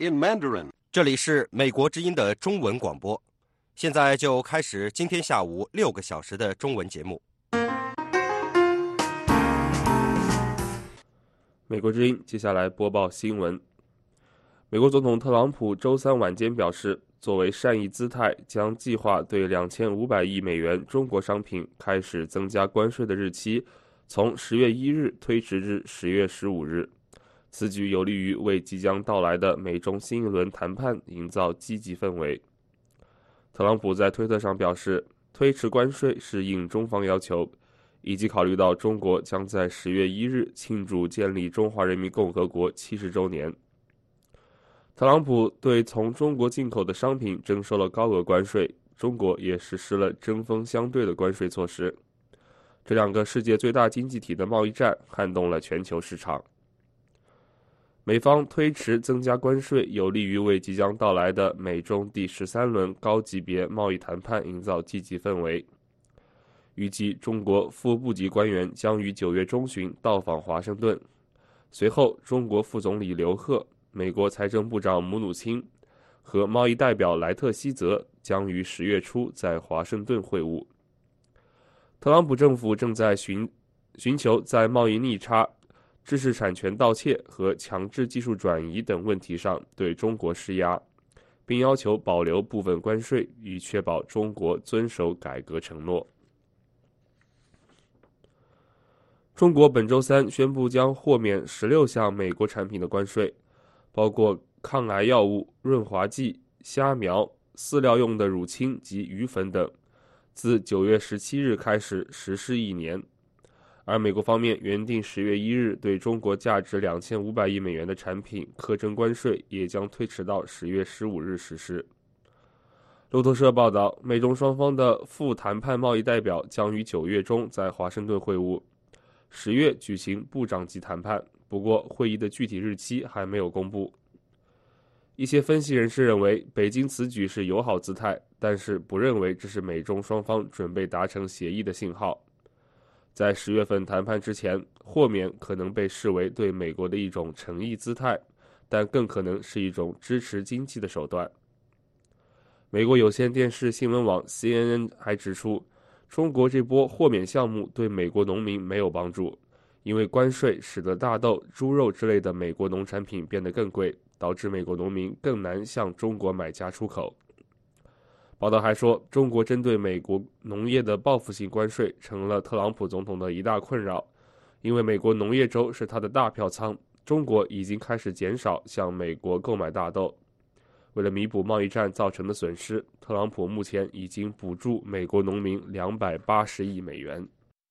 in Mandarin. 这里是美国之音的中文广播，现在就开始今天下午6个小时的中文节目。 美国之音接下来播报新闻。美国总统特朗普周三晚间表示，作为善意姿态，将计划对2500亿美元中国商品开始增加关税的日期从10月1日推迟至10月15日。此举有利于为即将到来的美中新一轮谈判营造积极氛围。特朗普在推特上表示，推迟关税是应中方要求，以及考虑到中国将在10月1日庆祝建立中华人民共和国70周年。特朗普对从中国进口的商品征收了高额关税，中国也实施了针锋相对的关税措施。这两个世界最大经济体的贸易战撼动了全球市场。美方推迟增加关税，有利于为即将到来的美中第13轮高级别贸易谈判营造积极氛围。预计中国副部级官员将于9月中旬到访华盛顿，随后中国副总理刘鹤、美国财政部长姆努钦和贸易代表莱特希泽将于10月初在华盛顿会晤。特朗普政府正在寻求在贸易逆差、知识产权盗窃和强制技术转移等问题上对中国施压，并要求保留部分关税，以确保中国遵守改革承诺。中国本周三宣布将豁免16项美国产品的关税，包括抗癌药物、润滑剂、虾苗、饲料用的乳清及鱼粉等，自9月17日开始实施1年。而美国方面原定10月1日对中国价值2500亿美元的产品课征关税，也将推迟到10月15日实施。路透社报道，美中双方的副谈判贸易代表将于9月中在华盛顿会晤，10月举行部长级谈判，不过会议的具体日期还没有公布。一些分析人士认为，北京此举是友好姿态，但是不认为这是美中双方准备达成协议的信号。在10月份谈判之前，豁免可能被视为对美国的一种诚意姿态，但更可能是一种支持经济的手段。美国有线电视新闻网 CNN 还指出，中国这波豁免项目对美国农民没有帮助，因为关税使得大豆、猪肉之类的美国农产品变得更贵，导致美国农民更难向中国买家出口。报道还说，中国针对美国农业的报复性关税成了特朗普总统的一大困扰，因为美国农业州是他的大票仓，中国已经开始减少向美国购买大豆。为了弥补贸易战造成的损失，特朗普目前已经补助美国农民280亿美元。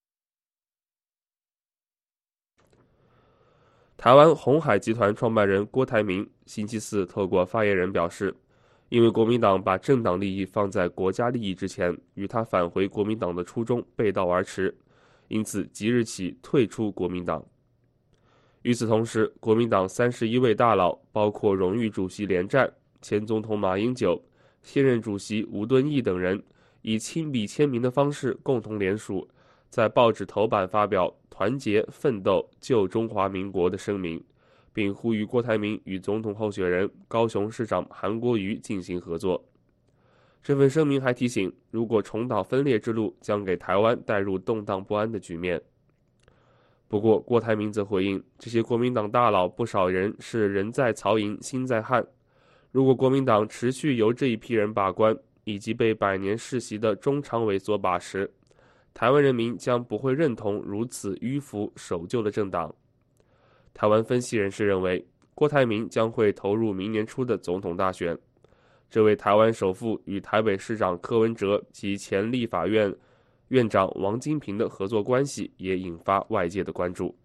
台湾鸿海集团创办人郭台铭星期四透过发言人表示，因为国民党把政党利益放在国家利益之前，与他返回国民党的初衷背道而驰，因此即日起退出国民党。与此同时，国民党31位大佬，包括荣誉主席连战、前总统马英九、现任主席吴敦义等人，以亲笔签名的方式共同联署，在报纸头版发表团结奋斗救中华民国的声明，并呼吁郭台铭与总统候选人高雄市长韩国瑜进行合作。这份声明还提醒，如果重蹈分裂之路，将给台湾带入动荡不安的局面。不过，郭台铭则回应，这些国民党大佬不少人是人在曹营心在汉，如果国民党持续由这一批人把关，以及被百年世袭的中常委所把持，台湾人民将不会认同如此迂腐守旧的政党。台湾分析人士认为，郭台铭将会投入明年初的总统大选。这位台湾首富与台北市长柯文哲及前立法院院长王金平的合作关系也引发外界的关注。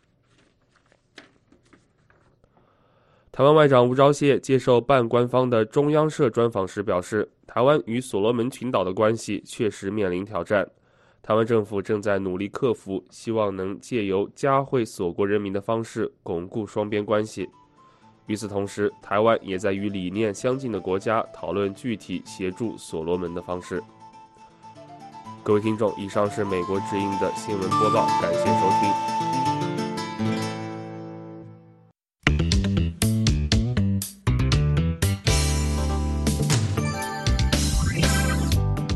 台湾外长吴钊燮接受半官方的中央社专访时表示，台湾与所罗门群岛的关系确实面临挑战，台湾政府正在努力克服，希望能借由嘉惠所国人民的方式巩固双边关系。与此同时，台湾也在与理念相近的国家讨论具体协助所罗门的方式。各位听众，以上是美国之音的新闻播报，感谢收听。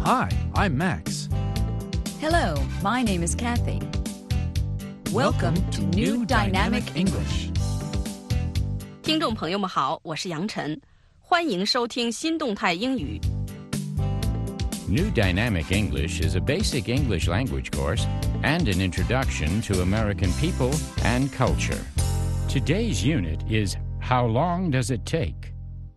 Hi, I'm Max. Hello, my name is Kathy. Welcome to New Dynamic English. 听众朋友们好，我是杨晨，欢迎收听新动态英语。 New Dynamic English is a basic English language course and an introduction to American people and culture. Today's unit is How Long Does It Take?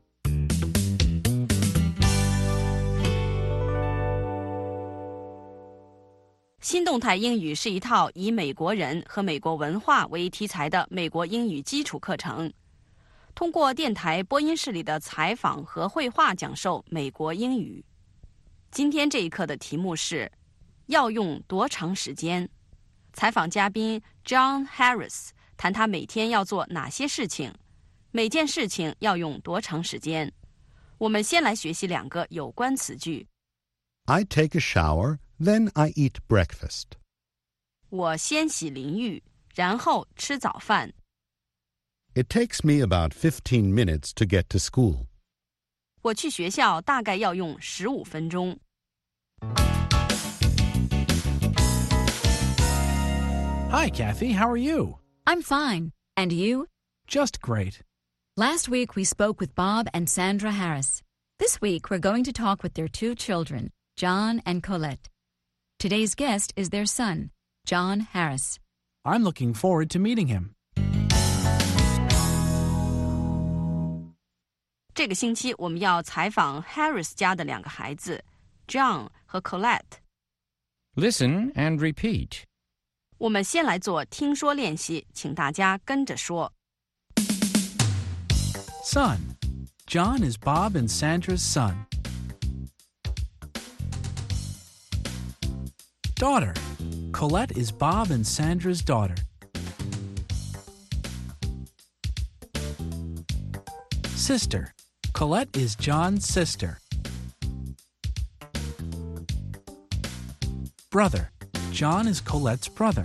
新动态英语是一套以美国人和美国文化为题材的美国英语基础课程，通过电台播音室里的采访和绘画讲授美国英语。今天这一课的题目是要用多长时间？采访嘉宾 John Harris 谈他每天要做哪些事情，每件事情要用多长时间。我们先来学习两个有关词句。 I take a shower, then I eat breakfast. 我先洗淋浴，然后吃早饭。 It takes me about 15 minutes to get to school. 我去学校大概要用15分钟。 Hi, Kathy. How are you? I'm fine. And you? Just great. Last week we spoke with Bob and Sandra Harris. This week we're going to talk with their two children, John and Colette. Today's guest is their son, John Harris. I'm looking forward to meeting him. 这个星期我们要采访 Harris 家的两个孩子 John 和 Colette。 Listen and repeat. 我们先来做听说练习，请大家跟着说。 Son. John is Bob and Sandra's son. Daughter. Colette is Bob and Sandra's daughter. Sister. Colette is John's sister. Brother. John is Colette's brother.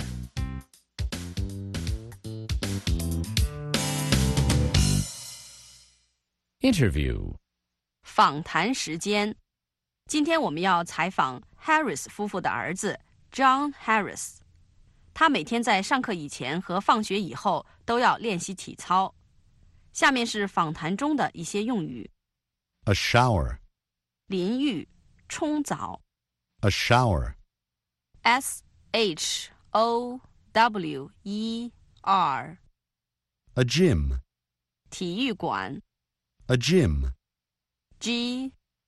Interview. 访谈时间。今天我们要采访 Harris 夫妇的儿子 John Harris。他每天在上课以前和放学以后都要练习体操。下面是访谈中的一些用语。 A shower. 淋浴、冲澡。 A shower. SHOWER. A gym. 体育馆。 A gym. GYM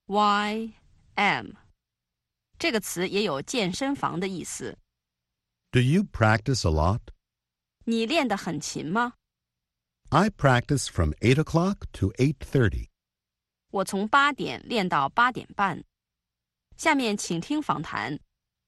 这个词也有健身房的意思。 Do you practice a lot? 你练得很勤吗？ I practice from 8 o'clock to 8:30. 我从8点练到8点半。下面请听访谈。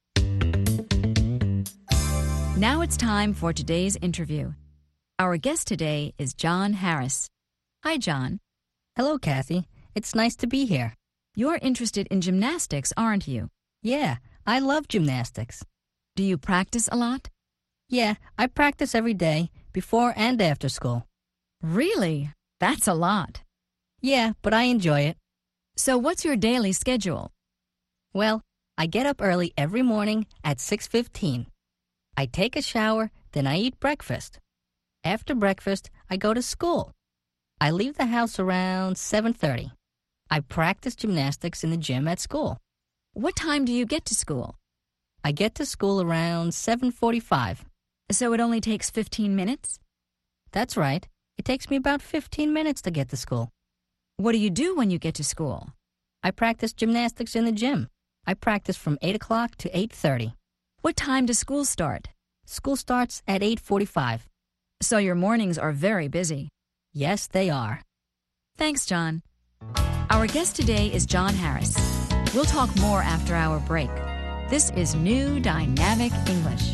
Now it's time for today's interview. Our guest today is John Harris. Hi, John. Hello, Kathy. It's nice to be here. You're interested in gymnastics, aren't you? Yeah, I love gymnastics. Do you practice a lot? Yeah, I practice every day, before and after school. Really? That's a lot. Yeah, but I enjoy it. So what's your daily schedule? Well, I get up early every morning at 6:15. I take a shower, then I eat breakfast. After breakfast, I go to school. I leave the house around 7:30. I practice gymnastics in the gym at school. What time do you get to school? I get to school around 7:45. So it only takes 15 minutes? That's right. It takes me about 15 minutes to get to school. What do you do when you get to school? I practice gymnastics in the gym. I practice from 8 o'clock to 8:30. What time does school start? School starts at 8:45. So your mornings are very busy. Yes, they are. Thanks, John. Our guest today is John Harris. We'll talk more after our break. This is New Dynamic English.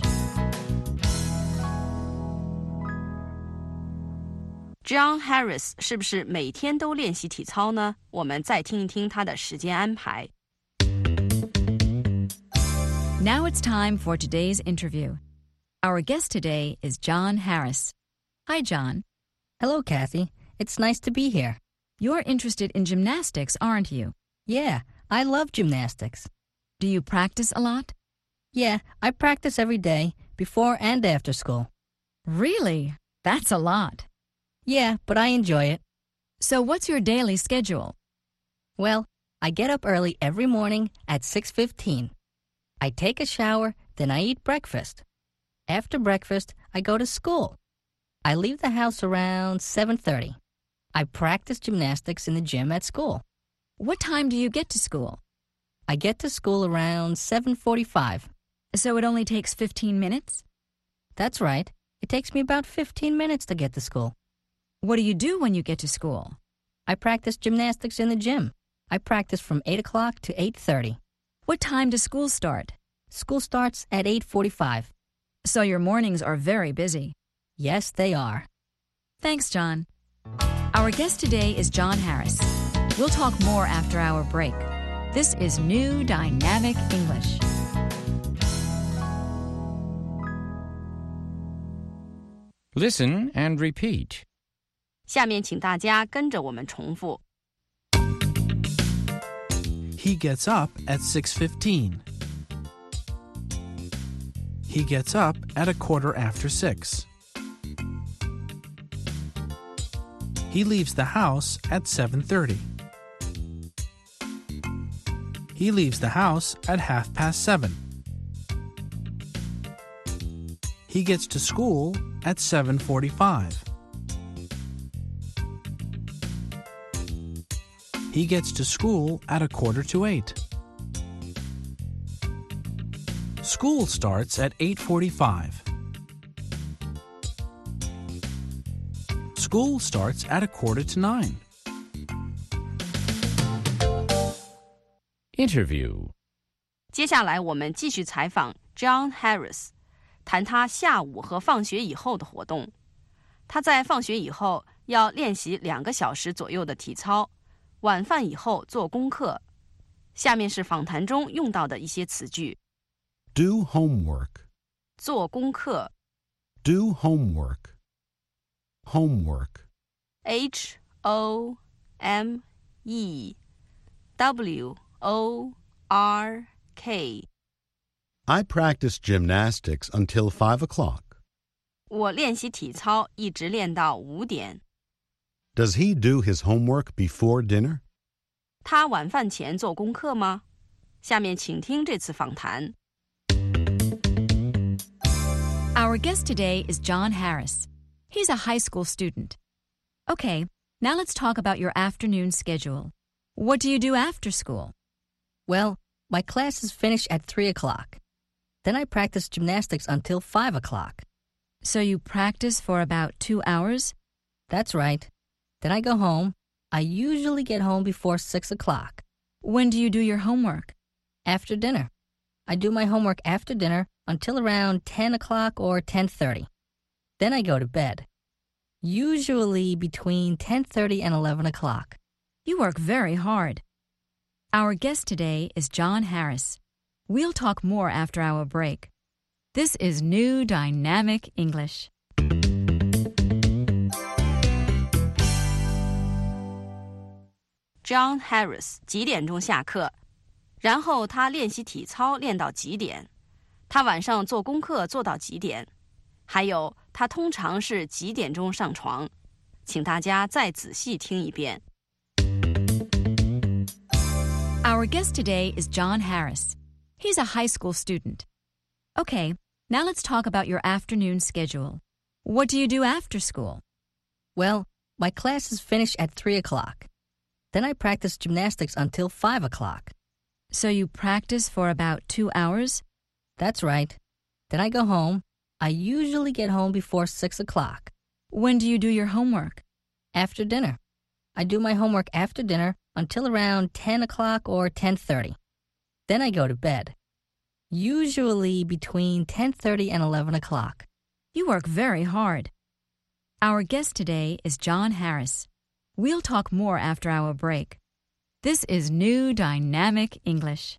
John Harris 是不是每天都练习体操呢？我们再听一听他的时间安排。 Now it's time for today's interview. Our guest today is John Harris. Hi, John. Hello, Kathy. It's nice to be here. You're interested in gymnastics, aren't you? Yeah, I love gymnastics. Do you practice a lot? Yeah, I practice every day, before and after school. Really? That's a lot. Yeah, but I enjoy it. So what's your daily schedule? Well, I get up early every morning at 6:15. I take a shower, then I eat breakfast. After breakfast, I go to school. I leave the house around 7:30. I practice gymnastics in the gym at school. What time do you get to school? I get to school around 7:45. So it only takes 15 minutes? That's right. It takes me about 15 minutes to get to school. What do you do when you get to school? I practice gymnastics in the gym. I practice from 8 o'clock to 8:30. What time does school start? School starts at 8:45. So your mornings are very busy. Yes, they are. Thanks, John. Our guest today is John Harris. We'll talk more after our break. This is New Dynamic English. Listen and repeat. 下面请大家跟着我们重复。 He gets up at 6:15. He gets up at a quarter after 6. He leaves the house at 7:30. He leaves the house at 7:30. He gets to school at 7:45. He gets to school at a quarter to 8. School starts at 8:45. School starts at a quarter to 9. Interview. 接下来我们继续采访 John Harris， 谈他下午和放学以后的活动。他在放学以后要练习2个小时左右的体操，晚饭以后做功课。下面是访谈中用到的一些词句。 Do homework. 做功課 Do homework. Homework. HOMEWORK. I practice gymnastics until 5 o'clock. 我练习体操一直练到5点。 Does he do his homework before dinner? 他晚饭前做功课吗？下面请听这次访谈。 Our guest today is John Harris. He's a high school student. Okay, now let's talk about your afternoon schedule. What do you do after school? Well, my classes finish at 3 o'clock. Then I practice gymnastics until 5 o'clock. So you practice for about 2 hours? That's right. Then I go home. I usually get home before 6 o'clock. When do you do your homework? After dinner. I do my homework after dinner until around 10 o'clock or 10:30. Then I go to bed. Usually between 10:30 and 11 o'clock. You work very hard. Our guest today is John Harris. We'll talk more after our break. This is New Dynamic English. John Harris 几点钟下课？然后他练习体操练到几点？他晚上做功课做到几点？还有他通常是几点钟上床？请大家再仔细听一遍。 Our guest today is John Harris. He's a high school student. Okay, now let's talk about your afternoon schedule. What do you do after school? Well, my classes finish at 3 o'clock. Then I practice gymnastics until 5 o'clock. So you practice for about 2 hours? That's right. Then I go home. I usually get home before 6 o'clock. When do you do your homework? After dinner. I do my homework after dinner until around 10 o'clock or 10:30. Then I go to bed. Usually between 10:30 and 11 o'clock. You work very hard. Our guest today is John Harris. We'll talk more after our break. This is New Dynamic English.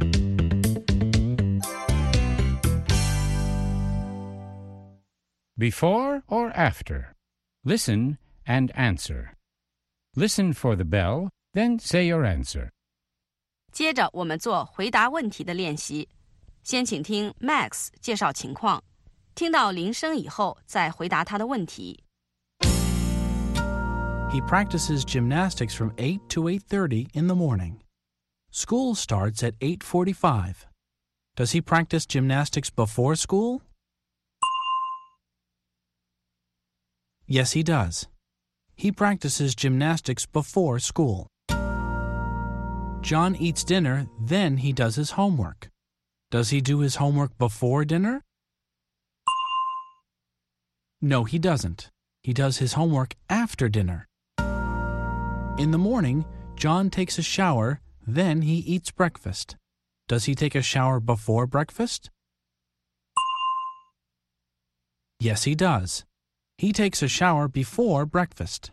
Before or after? Listen and answer. Listen for the bell, then say your answer. 接着我们做回答问题的练习。先请听 Max 介绍情况，听到铃声以后再回答他的问题。 He practices gymnastics from 8 to 8:30 in the morning. School starts at 8:45. Does he practice gymnastics before school? Yes, he does. He practices gymnastics before school. John eats dinner, then he does his homework. Does he do his homework before dinner? No, he doesn't. He does his homework after dinner. In the morning, John takes a shower, then he eats breakfast. Does he take a shower before breakfast? Yes, he does. He takes a shower before breakfast.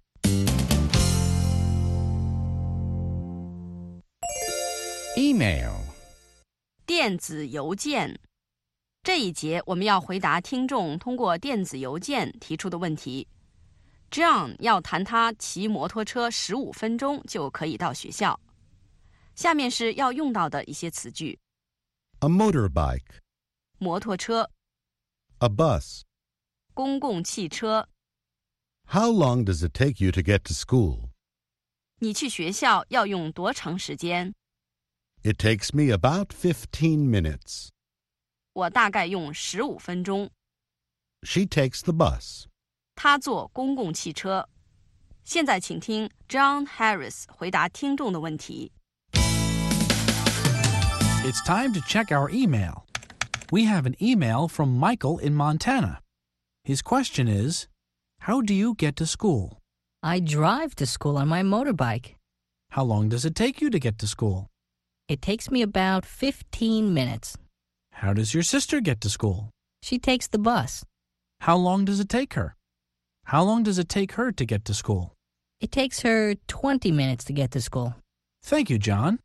Email. 电子邮件。这一节我们要回答听众通过电子邮件提出的问题。John 要谈他骑摩托车15分钟就可以到学校。下面是要用到的一些词句。 A motorbike. 摩托车。 A bus. 公共汽车。 How long does it take you to get to school? 你去学校要用多长时间？ It takes me about 15 minutes. 我大概用15分钟。 She takes the bus. 他坐公共汽车。现在请听 John Harris 回答听众的问题。 It's time to check our email. We have an email from Michael in Montana. His question is, how do you get to school? I drive to school on my motorbike. How long does it take you to get to school? It takes me about 15 minutes. How does your sister get to school? She takes the bus. How long does it take her? How long does it take her to get to school? It takes her 20 minutes to get to school. Thank you, John.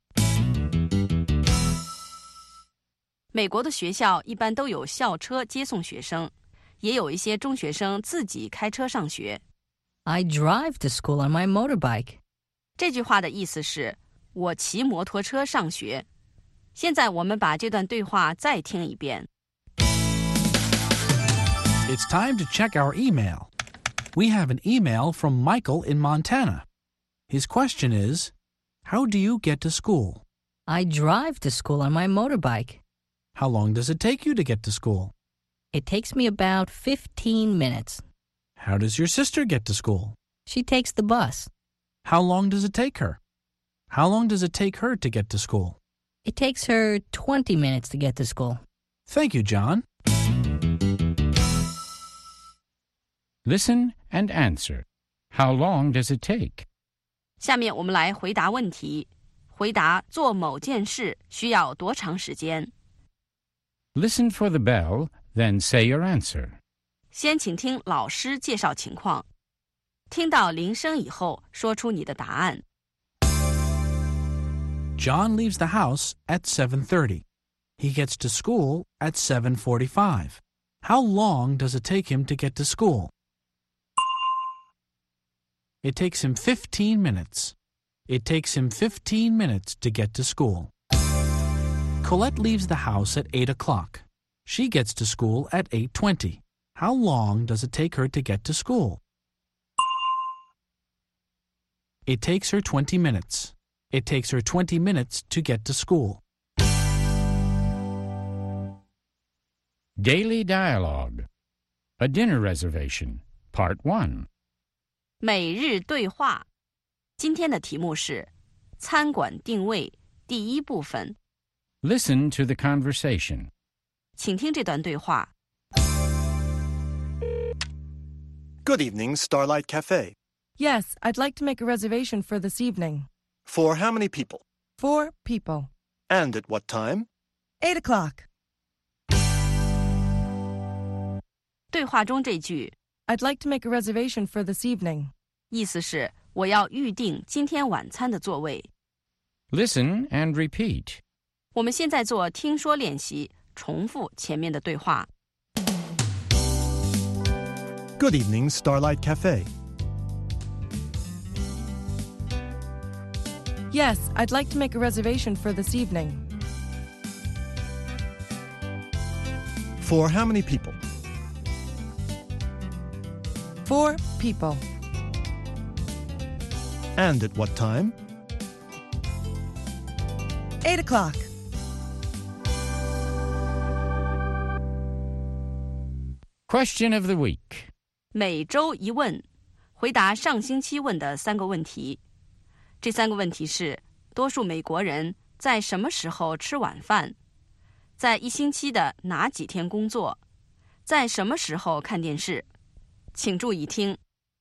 美国的学校一般都有校车接送学生，也有一些中学生自己开车上学。 I drive to school on my motorbike. 这句话的意思是我骑摩托车上学。现在我们把这段对话再听一遍。 It's time to check our email. We have an email from Michael in Montana. His question is, how do you get to school? I drive to school on my motorbike. How long does it take you to get to school? It takes me about 15 minutes. How does your sister get to school? She takes the bus. How long does it take her? How long does it take her to get to school? It takes her 20 minutes to get to school. Thank you, John. Listen and answer. How long does it take? 下面我们来回答问题。回答做某件事需要多长时间？ Listen for the bell, then say your answer. 先请听老师介绍情况。听到铃声以后，说出你的答案。 John leaves the house at 7:30. He gets to school at 7:45. How long does it take him to get to school? It takes him 15 minutes. It takes him 15 minutes to get to school. Colette leaves the house at 8 o'clock. She gets to school at 8:20. How long does it take her to get to school? It takes her 20 minutes. It takes her 20 minutes to get to school. Daily Dialogue. A Dinner Reservation, Part 1. 每日对话。今天的题目是餐馆定位第一部分。 Listen to the conversation. 请听这段对话。 Good evening, Starlight Cafe. Yes, I'd like to make a reservation for this evening. For how many people? 4 people. And at what time? 8 o'clock. 对话中这句 I'd like to make a reservation for this evening. 意思是我要预定今天晚餐的座位。 Listen and repeat. 我们现在做听说练习，重复前面的对话。 Good evening, Starlight Cafe. Yes, I'd like to make a reservation for this evening. For how many people? 4 people. And at what time? 8 o'clock. Question of the week. 每周一问，回答上星期问的3个问题。这3个问题是：多数美国人在什么时候吃晚饭？在一星期的哪几天工作？在什么时候看电视？请注意听。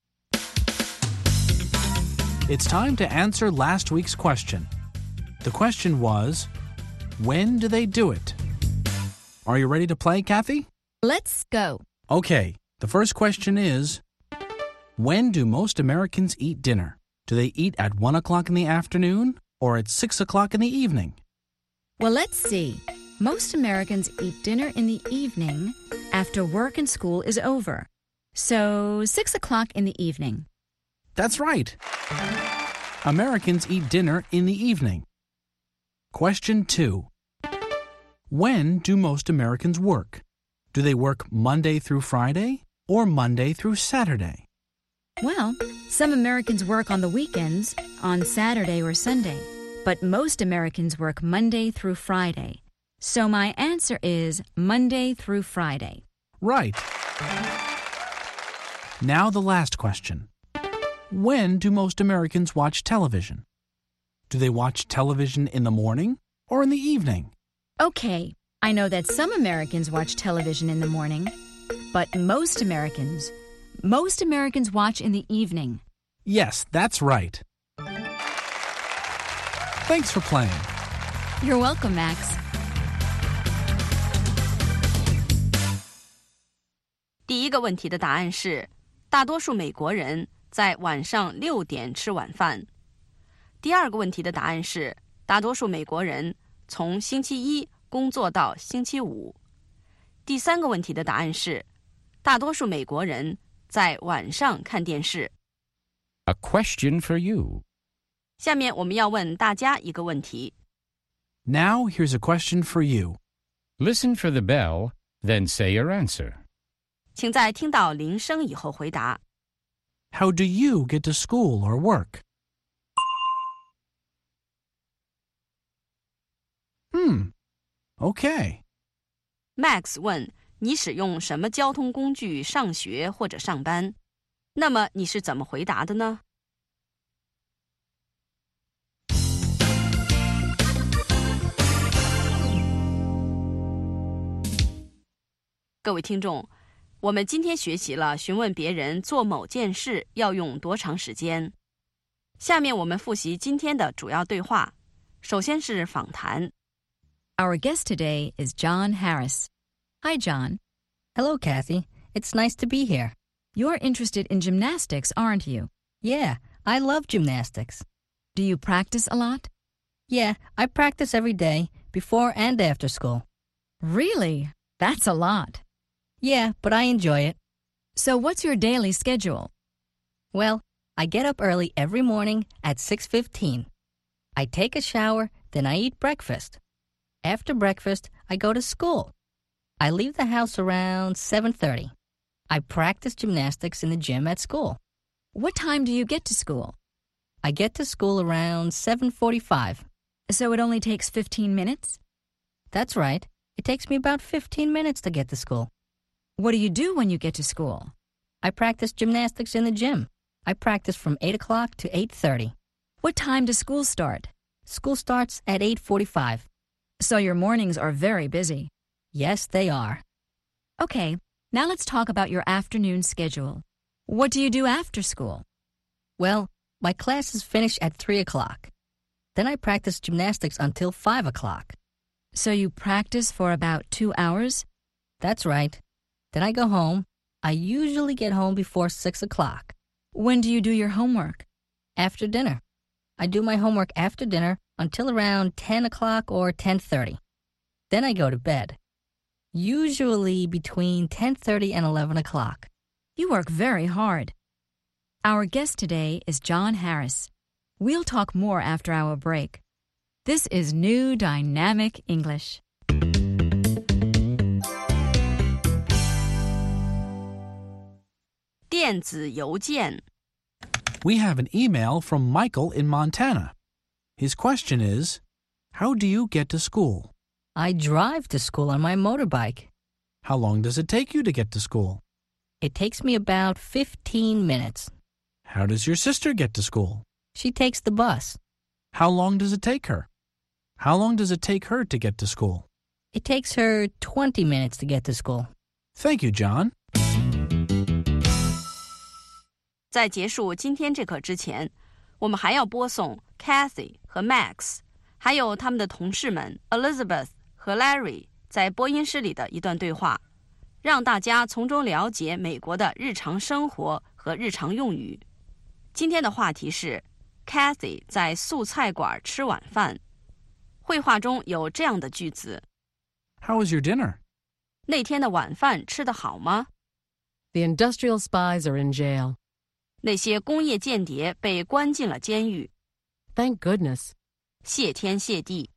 It's time to answer last week's question. The question was, when do they do it? Are you ready to play, Kathy? Let's go. Okay, the first question is, when do most Americans eat dinner? Do they eat at 1 o'clock in the afternoon or at 6 o'clock in the evening? Well, let's see. Most Americans eat dinner in the evening after work and school is over. So 6 o'clock in the evening. That's right. Americans eat dinner in the evening. Question 2. When do most Americans work? Do they work Monday through Friday or Monday through Saturday? Well, some Americans work on the weekends, on Saturday or Sunday, but most Americans work Monday through Friday. So my answer is Monday through Friday. Right. Now the last question. When do most Americans watch television? Do they watch television in the morning or in the evening? Okay, I know that some Americans watch television in the morning, but most Americans watch in the evening. Yes, that's right. Thanks for playing. You're welcome, Max. 第一个问题的答案是，大多数美国人在晚上6点吃晚饭。第二个问题的答案是，大多数美国人从星期一工作到星期五。第三个问题的答案是，大多数美国人在晚上看电视。 A question for you. 下面我们要问大家一个问题。 Now here's a question for you. Listen for the bell, then say your answer. 请在听到铃声以后回答。 How do you get to school or work? Okay. Max 问你使用什么交通工具上学或者上班？那么你是怎么回答的呢？各位听众，我们今天学习了询问别人做某件事要用多长时间。下面我们复习今天的主要对话。首先是访谈。 Our guest today is John Harris. Hi, John. Hello, Kathy. It's nice to be here. You're interested in gymnastics, aren't you? Yeah, I love gymnastics. Do you practice a lot? Yeah, I practice every day, before and after school. Really? That's a lot. Yeah, but I enjoy it. So what's your daily schedule? Well, I get up early every morning at 6:15. I take a shower, then I eat breakfast. After breakfast, I go to school. I leave the house around 7:30. I practice gymnastics in the gym at school. What time do you get to school? I get to school around 7:45. So it only takes 15 minutes? That's right. It takes me about 15 minutes to get to school. What do you do when you get to school? I practice gymnastics in the gym. I practice from 8 o'clock to 8:30. What time does school start? School starts at 8:45. So your mornings are very busy. Yes, they are. Okay, now let's talk about your afternoon schedule. What do you do after school? Well, my classes finish at 3 o'clock. Then I practice gymnastics until 5 o'clock. So you practice for about 2 hours? That's right. Then I go home. I usually get home before 6 o'clock. When do you do your homework? After dinner. I do my homework after dinner until around 10 o'clock or 10:30. Then I go to bed. Usually between 10:30 and 11 o'clock. You work very hard. Our guest today is John Harris. We'll talk more after our break. This is New Dynamic English. 电子邮件 We have an email from Michael in Montana. His question is, how do you get to school? I drive to school on my motorbike. How long does it take you to get to school? It takes me about 15 minutes. How does your sister get to school? She takes the bus. How long does it take her? How long does it take her to get to school? It takes her 20 minutes to get to school. Thank you, John. 在结束今天这课之前，我们还要播送 Kathy 和 Max， 还有他们的同事们 Elizabeth 和 Larry 在播音室里的一段对话，让大家从中了解美国的日常生活和日常用语。今天的话题是 Kathy 在素菜馆吃晚饭。绘画中有这样的句子 How was your dinner? 那天的晚饭吃得好吗？ The industrial spies are in jail. 那些工业间谍被关进了监狱。 Thank goodness. 谢天谢地。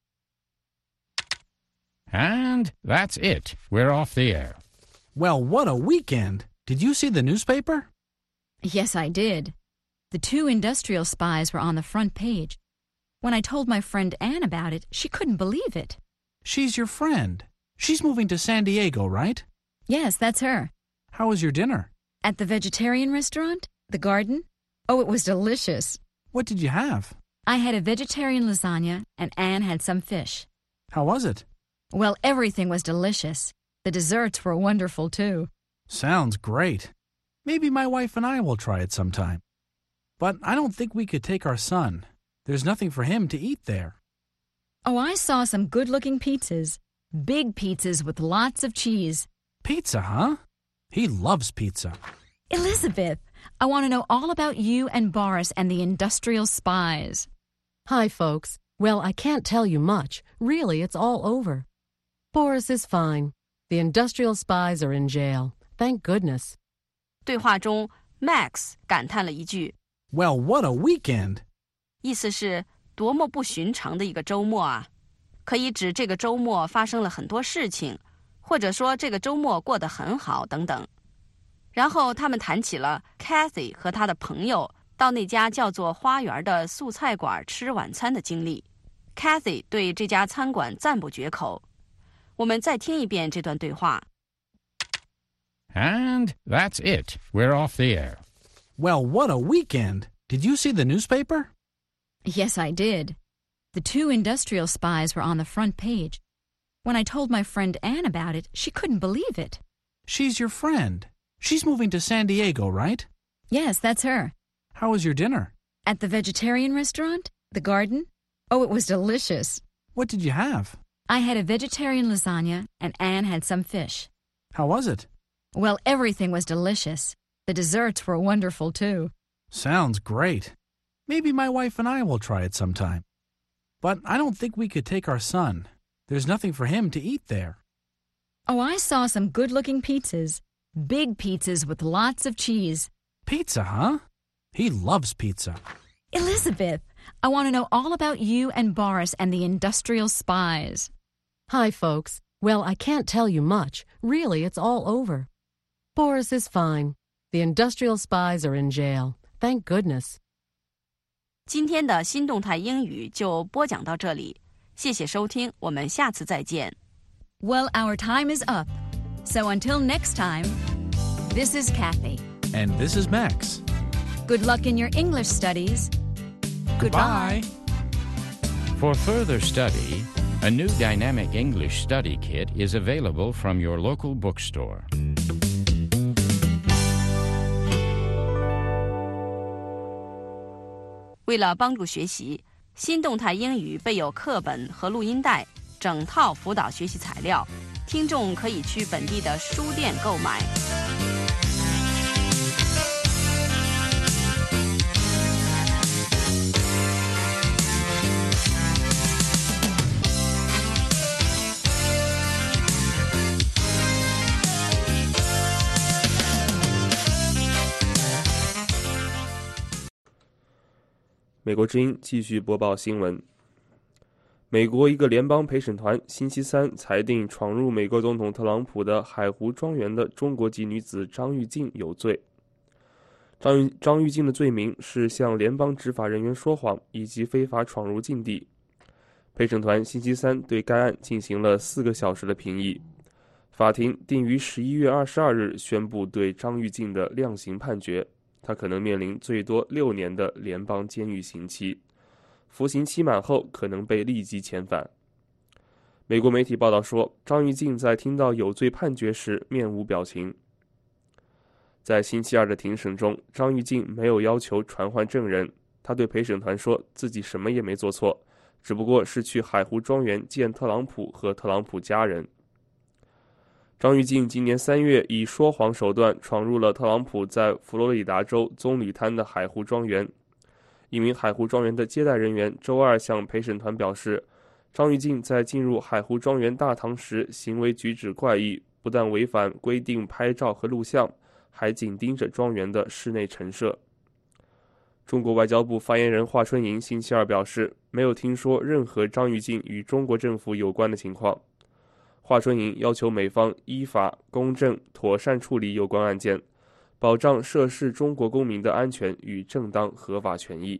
And that's it. We're off the air. Well, what a weekend. Did you see the newspaper? Yes, I did. The 2 industrial spies were on the front page. When I told my friend Anne about it, she couldn't believe it. She's your friend. She's moving to San Diego, right? Yes, that's her. How was your dinner? At the vegetarian restaurant? The Garden? Oh, it was delicious. What did you have? I had a vegetarian lasagna, and Anne had some fish. How was it? Well, everything was delicious. The desserts were wonderful, too. Sounds great. Maybe my wife and I will try it sometime. But I don't think we could take our son. There's nothing for him to eat there. Oh, I saw some good-looking pizzas. Big pizzas with lots of cheese. Pizza, huh? He loves pizza. Elizabeth, I want to know all about you and Boris and the industrial spies. Hi, folks. Well, I can't tell you much. Really, it's all over. Boris is fine. The industrial spies are in jail. Thank goodness. 对话中 Max 感叹了一句 Well, what a weekend. 意思是多么不寻常的一个周末啊，可以指这个周末发生了很多事情，或者说这个周末过得很好等等。然后他们谈起了 Kathy 和她的朋友到那家叫做花园的素菜馆吃晚餐的经历。Kathy 对这家餐馆赞不绝口。我们再听一遍这段对话。 And that's it. We're off the air. Well, what a weekend. Did you see the newspaper? Yes, I did. The 2 industrial spies were on the front page. When I told my friend Anne about it, she couldn't believe it. She's your friend. She's moving to San Diego, right? Yes, that's her. How was your dinner? At the vegetarian restaurant? The Garden? Oh, it was delicious. What did you have? I had a vegetarian lasagna, and Anne had some fish. How was it? Well, everything was delicious. The desserts were wonderful, too. Sounds great. Maybe my wife and I will try it sometime. But I don't think we could take our son. There's nothing for him to eat there. Oh, I saw some good-looking pizzas. Big pizzas with lots of cheese. Pizza, huh? He loves pizza. Elizabeth, I want to know all about you and Boris and the industrial spies. Hi, folks. Well, I can't tell you much. Really, it's all over. Boris is fine. The industrial spies are in jail. Thank goodness. 今天的新动态英语就播讲到这里，谢谢收听，我们下次再见。 Well, our time is up. So until next time, this is Kathy. And this is Max. Good luck in your English studies. Goodbye. For further study, a new dynamic English study kit is available from your local bookstore. 为了帮助学习，新动态英语备有课本和录音带，整套辅导学习材料，听众可以去本地的书店购买。 美国之音继续播报新闻。美国一个联邦陪审团星期三裁定闯入美国总统特朗普的海湖庄园的中国籍女子张玉静有罪。张玉静的罪名是向联邦执法人员说谎以及非法闯入禁地。陪审团星期三对该案进行了4个小时的评议。法庭定于11月22日宣布对张玉静的量刑判决，他可能面临最多6年的联邦监狱刑期，服刑期满后可能被立即遣返。美国媒体报道说，张玉静在听到有罪判决时面无表情。在星期二的庭审中，张玉静没有要求传唤证人，他对陪审团说自己什么也没做错，只不过是去海湖庄园见特朗普和特朗普家人。张玉静今年3月以说谎手段闯入了特朗普在佛罗里达州棕榈滩的海湖庄园。一名海湖庄园的接待人员周二向陪审团表示，张玉静在进入海湖庄园大堂时行为举止怪异，不但违反规定拍照和录像，还紧盯着庄园的室内陈设。中国外交部发言人华春莹星期二表示，没有听说任何张玉静与中国政府有关的情况。华春莹要求美方依法、公正、妥善处理有关案件，保障涉事中国公民的安全与正当合法权益。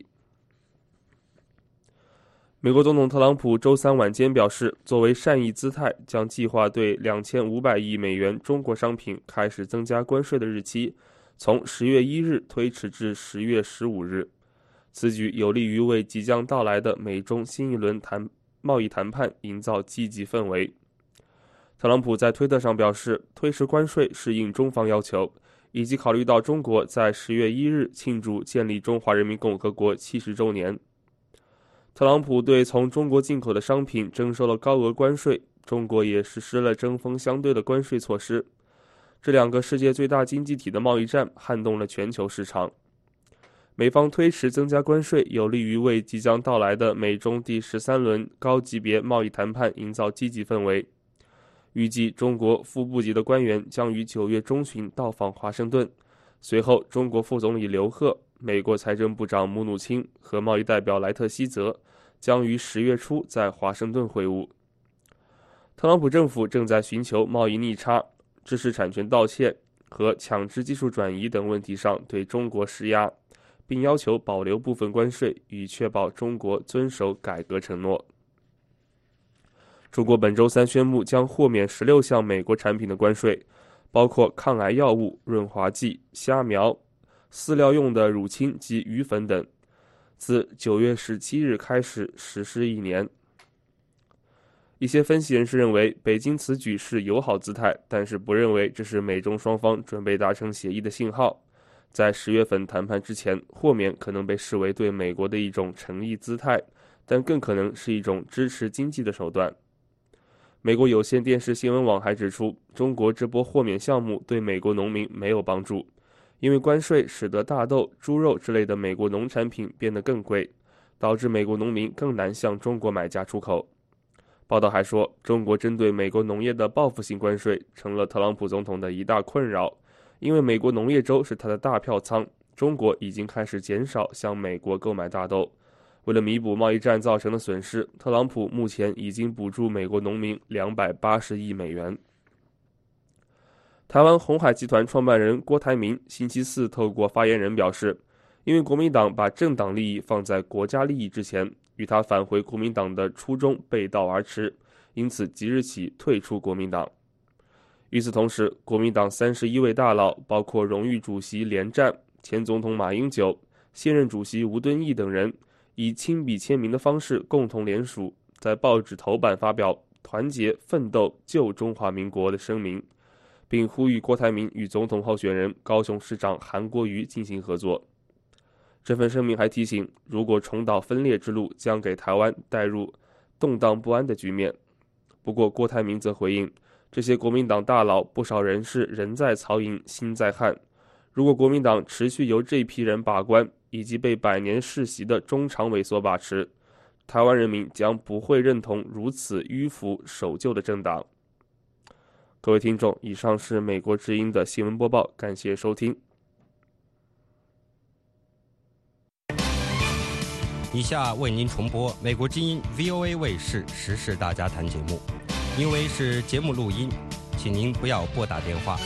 美国总统特朗普周三晚间表示，作为善意姿态，将计划对2500亿美元中国商品开始增加关税的日期，从10月1日推迟至10月15日。此举有利于为即将到来的美中新一轮贸易谈判营造积极氛围。特朗普在推特上表示，推迟关税是应中方要求，以及考虑到中国在10月1日庆祝建立中华人民共和国70周年。特朗普对从中国进口的商品征收了高额关税，中国也实施了针锋相对的关税措施。这2个世界最大经济体的贸易战撼动了全球市场。美方推迟增加关税，有利于为即将到来的美中第13轮高级别贸易谈判营造积极氛围。预计中国副部级的官员将于9月中旬到访华盛顿，随后中国副总理刘鹤、美国财政部长姆努钦和贸易代表莱特希泽将于10月初在华盛顿会晤。特朗普政府正在寻求贸易逆差、知识产权盗窃和强制技术转移等问题上对中国施压，并要求保留部分关税，以确保中国遵守改革承诺。中国本周三宣布将豁免16项美国产品的关税，包括抗癌药物、润滑剂、虾苗、饲料用的乳清及鱼粉等，自9月17日开始实施1年。一些分析人士认为，北京此举是友好姿态，但是不认为这是美中双方准备达成协议的信号。在10月份谈判之前，豁免可能被视为对美国的一种诚意姿态，但更可能是一种支持经济的手段。美国有线电视新闻网还指出，中国这波豁免项目对美国农民没有帮助，因为关税使得大豆、猪肉之类的美国农产品变得更贵，导致美国农民更难向中国买家出口。报道还说，中国针对美国农业的报复性关税成了特朗普总统的一大困扰，因为美国农业州是他的大票仓，中国已经开始减少向美国购买大豆。为了弥补贸易战造成的损失，特朗普目前已经补助美国农民280亿美元。台湾鸿海集团创办人郭台铭星期四透过发言人表示，因为国民党把政党利益放在国家利益之前，与他返回国民党的初衷背道而驰，因此即日起退出国民党。与此同时，国民党31位大佬，包括荣誉主席连战、前总统马英九、现任主席吴敦义等人，以亲笔签名的方式共同联署，在报纸头版发表团结奋斗救中华民国的声明，并呼吁郭台铭与总统候选人高雄市长韩国瑜进行合作。这份声明还提醒，如果重蹈分裂之路，将给台湾带入动荡不安的局面。不过郭台铭则回应，这些国民党大佬不少人是人在曹营心在汉，如果国民党持续由这批人把关，以及被百年世袭的中常委所把持，台湾人民将不会认同如此迂腐守旧的政党。各位听众，以上是美国之音的新闻播报，感谢收听。 以下为您重播美国之音 VOA 卫视时事大家谈节目，因为是节目录音，请您不要拨打电话。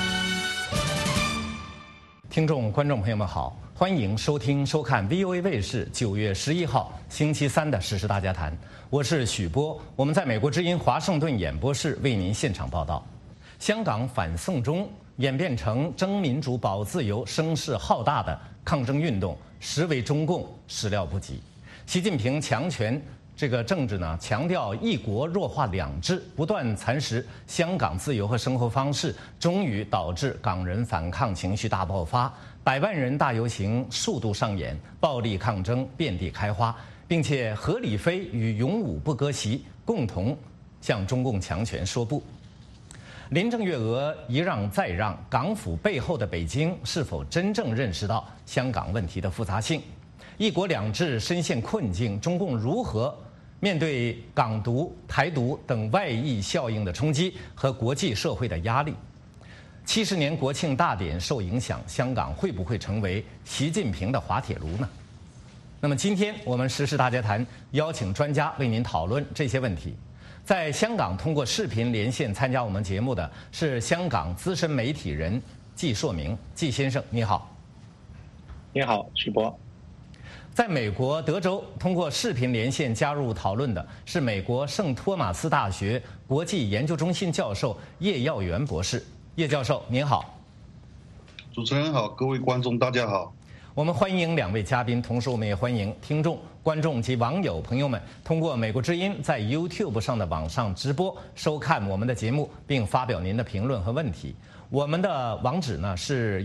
听众、观众朋友们好，欢迎收听、收看 VOA 卫视9月11号星期三的时事大家谈，我是许波，我们在美国之音华盛顿演播室为您现场报道。香港反送中演变成争民主、保自由、声势浩大的抗争运动，实为中共始料不及。习近平强权这个政治呢，强调一国弱化两制，不断蚕食香港自由和生活方式，终于导致港人反抗情绪大爆发，百万人大游行数度上演，暴力抗争遍地开花，并且何李飞与勇武不割席共同向中共强权说不。林郑月娥一让再让，港府背后的北京是否真正认识到香港问题的复杂性？一国两制深陷困境，中共如何面对港独、台独等外溢效应的冲击和国际社会的压力？70年国庆大典受影响，香港会不会成为习近平的滑铁卢呢？那么今天我们时事大家谈邀请专家为您讨论这些问题。在香港通过视频连线参加我们节目的是香港资深媒体人季硕明，季先生你好。 你好，许波。 在美国德州通过视频连线加入讨论的是美国圣托马斯大学国际研究中心教授叶耀元博士。叶教授您好。 主持人好，各位观众大家好。 我们欢迎两位嘉宾，同时我们也欢迎听众、观众及网友朋友们通过美国之音在 YouTube 上的网上直播收看我们的节目，并发表您的评论和问题。我们的网址呢是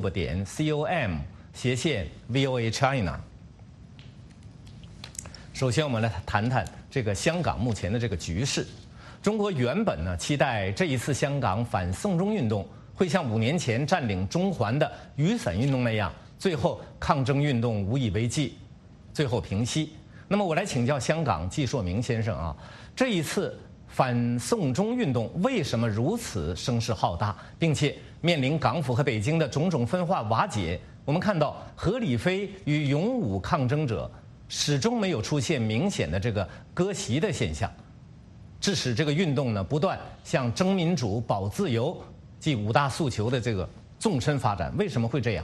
youtube.com/VOA China。首先，我们来谈谈这个香港目前的这个局势。中国原本呢期待这一次香港反送中运动会像5年前占领中环的雨伞运动那样，最后抗争运动无以为继，最后平息。那么我来请教香港季硕明先生啊，这一次反送中运动为什么如此声势浩大，并且面临港府和北京的种种分化瓦解？我们看到何李飞与勇武抗争者始终没有出现明显的这个割席的现象，致使这个运动呢不断向争民主、保自由即5大诉求的这个纵深发展。为什么会这样？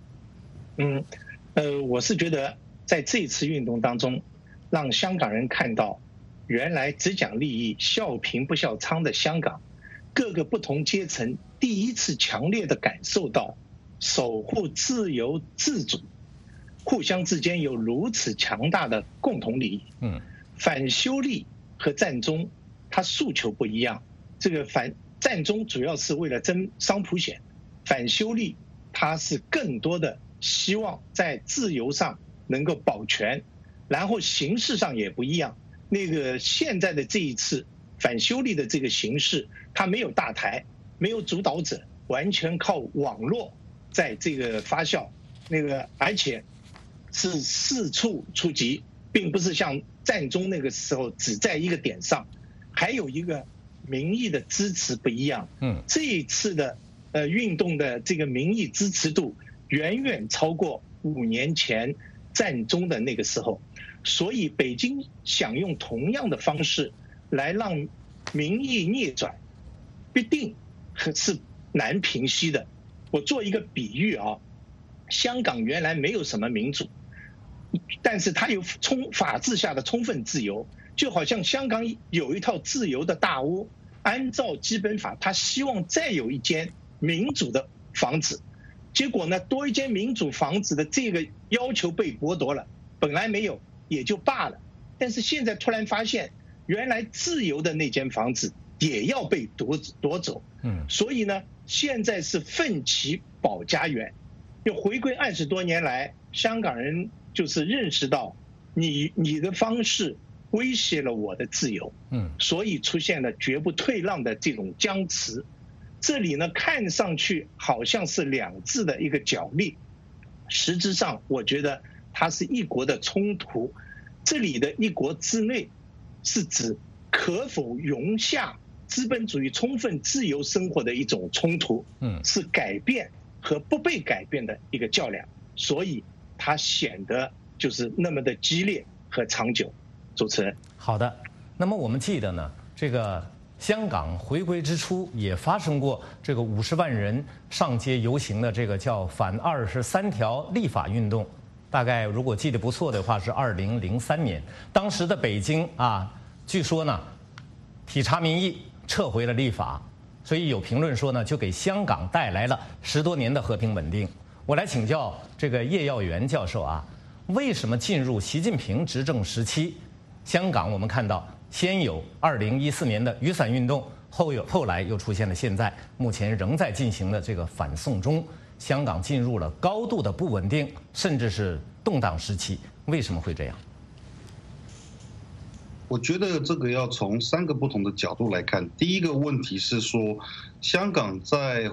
我是觉得在这一次运动当中，让香港人看到，原来只讲利益、笑贫不笑娼的香港，各个不同阶层第一次强烈的感受到守护自由自主，互相之间有如此强大的共同利益。反修例和战中，它诉求不一样。这个战中主要是为了争商普选，反修例它是更多的希望在自由上能够保全，然后形式上也不一样。那个现在的这一次反修例的这个形式，它没有大台，没有主导者，完全靠网络在这个发酵，而且是四处出击，并不是像战中那个时候只在一个点上，还有一个民意的支持不一样。这一次的运动的这个民意支持度远远超过5年前战中的那个时候，所以北京想用同样的方式来让民意逆转，必定是难平息的。我做一个比喻啊，香港原来没有什么民主，但是它有法治下的充分自由，就好像香港有一套自由的大屋，按照基本法，它希望再有一间民主的房子，结果呢，多一间民主房子的这个要求被剥夺了，本来没有也就罢了，但是现在突然发现，原来自由的那间房子也要被夺走。所以呢，现在是奋起保家园。就回归20多年来，香港人就是认识到你的方式威胁了我的自由，所以出现了绝不退让的这种僵持。这里呢，看上去好像是两制的一个角力，实质上我觉得它是一国的冲突。这里的一国之内是指可否容下资本主义充分自由生活的一种冲突，是改变和不被改变的一个较量，所以它显得就是那么的激烈和长久。主持人， 好的。那么我们记得呢，这个香港回归之初也发生过这个50万人上街游行的这个叫反23条立法运动，大概如果记得不错的话是2003年。当时的北京啊，据说呢体察民意撤回了立法，所以有评论说呢，就给香港带来了10多年的和平稳定。我来请教这个叶耀元教授啊，为什么进入习近平执政时期，香港我们看到先有2014年的雨伞运动，后来又出现了现在目前仍在进行的这个反送中，香港进入了高度的不稳定，甚至是动荡时期，为什么会这样？ 我觉得这个要从3个不同的角度来看。第一个问题是说，香港在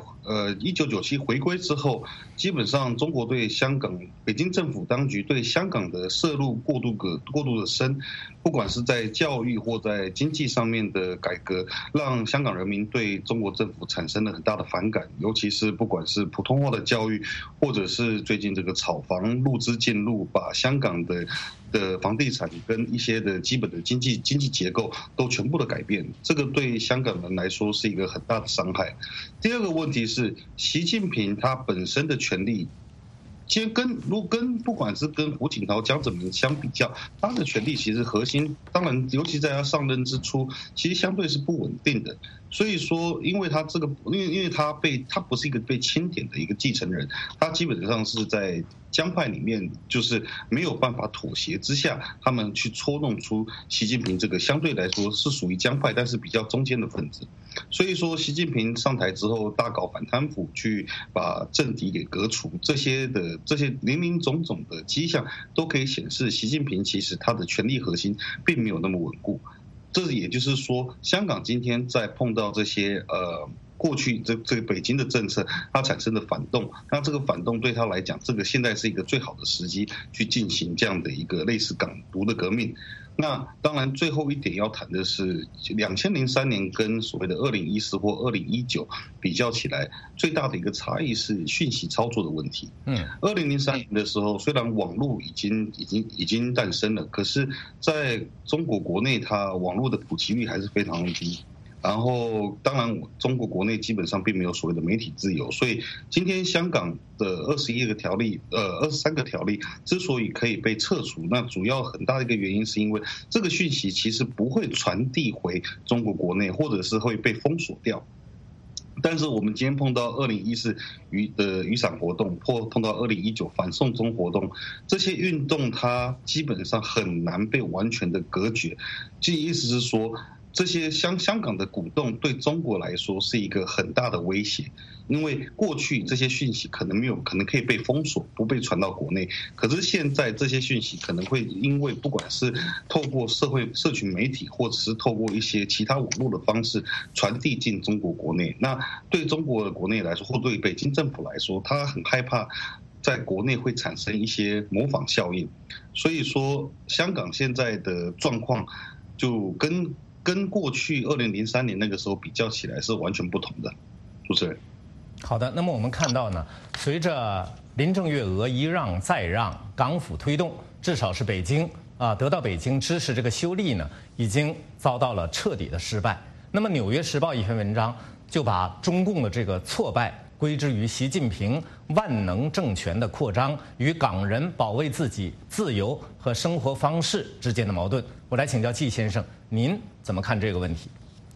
1997回归之后，基本上中国对香港北京政府当局对香港的涉入过度的深，不管是在教育或在经济上面的改革，让香港人民对中国政府产生了很大的反感，尤其是不管是普通话的教育，或者是最近这个炒房入资进入，把香港的房地产跟一些的基本的经济结构都全部的改变，这个对香港人来说是一个很大的伤害。第二个问题是，习近平他本身的权力，其实跟不管是跟胡锦涛、江泽民相比较，他的权力其实核心，当然尤其在他上任之初，其实相对是不稳定的。所以说，因为他这个，因为他不是一个被钦点的一个继承人，他基本上是在江派里面，就是没有办法妥协之下，他们去戳弄出习近平这个相对来说是属于江派，但是比较中间的分子。所以说，习近平上台之后大搞反贪腐，去把政敌给革除，这些林林总总的迹象，都可以显示习近平其实他的权力核心并没有那么稳固。这也就是说，香港今天在碰到这些过去这个北京的政策，它产生的反动，那这个反动对他来讲，这个现在是一个最好的时机去进行这样的一个类似港独的革命。那当然，最后一点要谈的是，2003年跟所谓的2014或2019比较起来，最大的一个差异是讯息操作的问题。2003年的时候，虽然网络已经诞生了，可是在中国国内，它网络的普及率还是非常低。然后，当然，中国国内基本上并没有所谓的媒体自由，所以今天香港的23个条例之所以可以被撤除，那主要很大的一个原因是因为这个讯息其实不会传递回中国国内，或者是会被封锁掉。但是我们今天碰到2014的雨伞活动，或碰到2019反送中活动，这些运动它基本上很难被完全的隔绝。这意思是说，这些香港的鼓动对中国来说是一个很大的威胁，因为过去这些讯息可能可以被封锁，不被传到国内，可是现在这些讯息可能会因为不管是透过社群媒体，或者是透过一些其他网络的方式传递进中国国内。那对中国的国内来说，或对北京政府来说，他很害怕在国内会产生一些模仿效应。所以说，香港现在的状况就跟过去2003年那个时候比较起来是完全不同的。主持人， 好的。那么我们看到呢，随着林郑月娥一让再让，港府推动，至少是北京得到北京支持，这个修例呢已经遭到了彻底的失败。那么《纽约时报》一篇文章就把中共的这个挫败归之于习近平万能政权的扩张与港人保卫自己自由和生活方式之间的矛盾。我来请教季先生，您怎么看这个问题？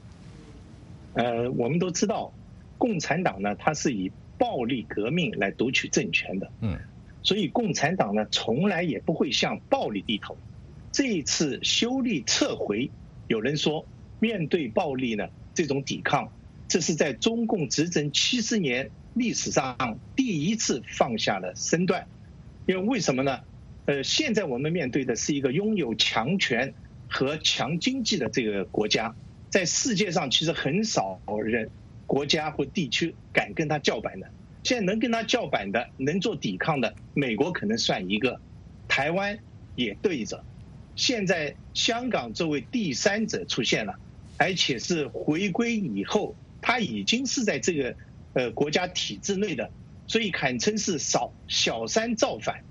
我们都知道，共产党呢，它是以暴力革命来夺取政权的。所以共产党呢，从来也不会向暴力低头。这一次修例撤回，有人说，面对暴力呢，这种抵抗，这是在中共执政70年历史上第一次放下了身段。因为为什么呢？现在我们面对的是一个拥有强权和强经济的这个国家，在世界上其实很少人、国家或地区敢跟他叫板的。现在能跟他叫板的、能做抵抗的，美国可能算一个，台湾也对着。现在香港这位第三者出现了，而且是回归以后，他已经是在这个国家体制内的，所以堪称是小三造反。